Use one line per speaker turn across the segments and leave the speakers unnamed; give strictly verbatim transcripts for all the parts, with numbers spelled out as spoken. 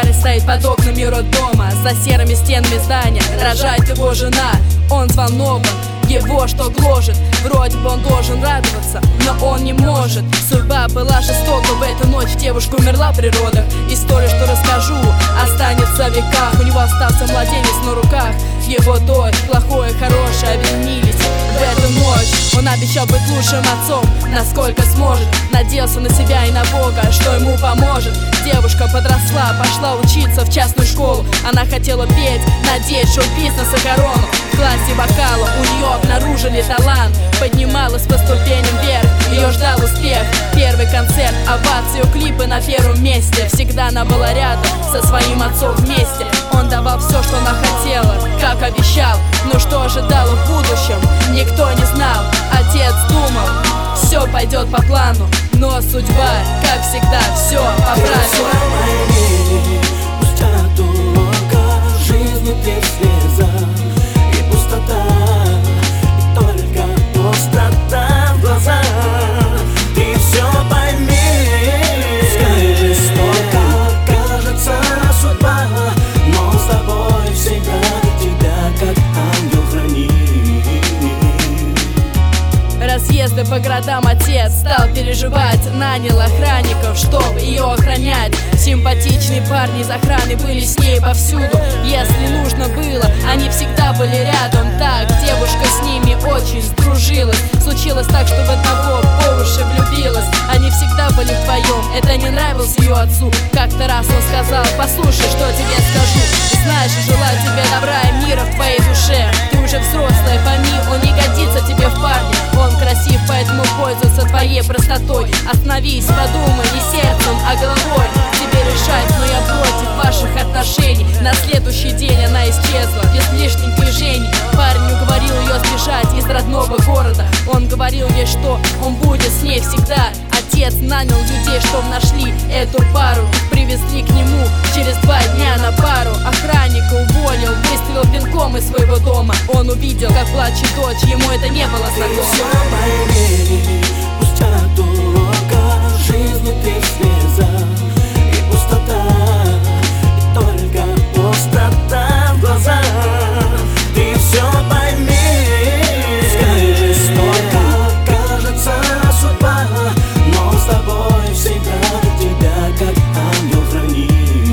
Парень стоит под окнами роддома, за серыми стенами здания рожает его жена. Он взволнован, его что гложет? Вроде бы он должен радоваться, но он не может. Судьба была жестока, в эту ночь девушка умерла при родах. История, что расскажу, останется в веках. У него остался младенец на руках. Его дочь, плохое, хорошее объединились в эту ночь. Он обещал быть лучшим отцом, насколько сможет. Надеялся на себя и на Бога, что ему поможет. Девушка подросла, пошла учиться в частную школу. Она хотела петь, надеясь, что бизнес и корону. В классе вокала у нее обнаружили талант. Поднималась по ступеням вверх, ее ждал успех. Первый концерт, овации, клипы на первом месте. Всегда она была рядом со своим отцом вместе. Он давал все, что она хотела, как обещал. Но что ожидало в будущем, никто не знал. Отец думал, все пойдет по плану, но судьба, как всегда, все поправила.
Пусть от урока жизни ты слеза и пустота, и только пустота в глазах. Ты все пойми, скажи, столько кажется судьба, но с тобой всегда тебя как ангел хранит.
Разъезды по городам отец стал переживать. Нанял охранников, чтобы ее охранять. Симпатичные парни из охраны были с ней повсюду. Если нужно было, они всегда были рядом. Так девушка с ними очень сдружилась. Случилось так, что в одного по уши влюбилась. Они всегда были вдвоем, это не нравилось ее отцу. Как-то раз он сказал: послушай, что тебе скажу. Знаешь, желаю тебе добра и мира в твоей душе. Ты уже взрослая, пойми, он не годится тебе в парне. Он красив, поэтому пользуется твоей простотой. Остановись, подумай не сердцем, а головой. Тебе решать, но я против ваших отношений. На следующий день она исчезла, без лишних движений. Парень уговорил ее сбежать из родного города. Он говорил ей, что он будет с ней всегда. Отец нанял людей, чтобы нашли эту пару. Их привезли к нему через два дня на пару. Охранника уволил, выстрелил пинком из своего дома. Он увидел, как плачет дочь, ему это не было знакомо.
Все пойми, пусть от урока жизни ты слеза и пустота, и только пустота в глазах. Ты все пойми, скажи, столько кажется судьба, но с тобой всегда тебя как ангел хранит.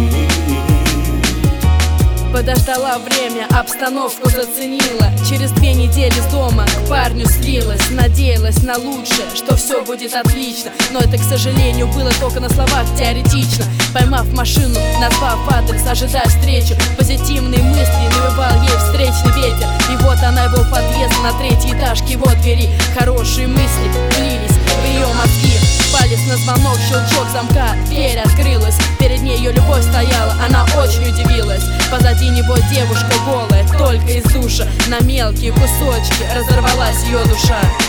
Подождала время, обстановку заценила. Через две недели с дома к парню слилась. Надеялась на лучшее, что все будет отлично. Но это, к сожалению, было только на словах, теоретично. Поймав машину, назвав адрес, ожидая встречу, позитивные мысли навевал ей встречный ветер. И вот она его подъезд на третий этаж к его двери. Хорошие мысли влились в ее мозги. Палец на звонок, щелчок замка, дверь открылась. Перед ней ее любовь стояла, она очень удивилась. Позади него девушка голая, только из душа. На мелкие кусочки разорвалась ее душа.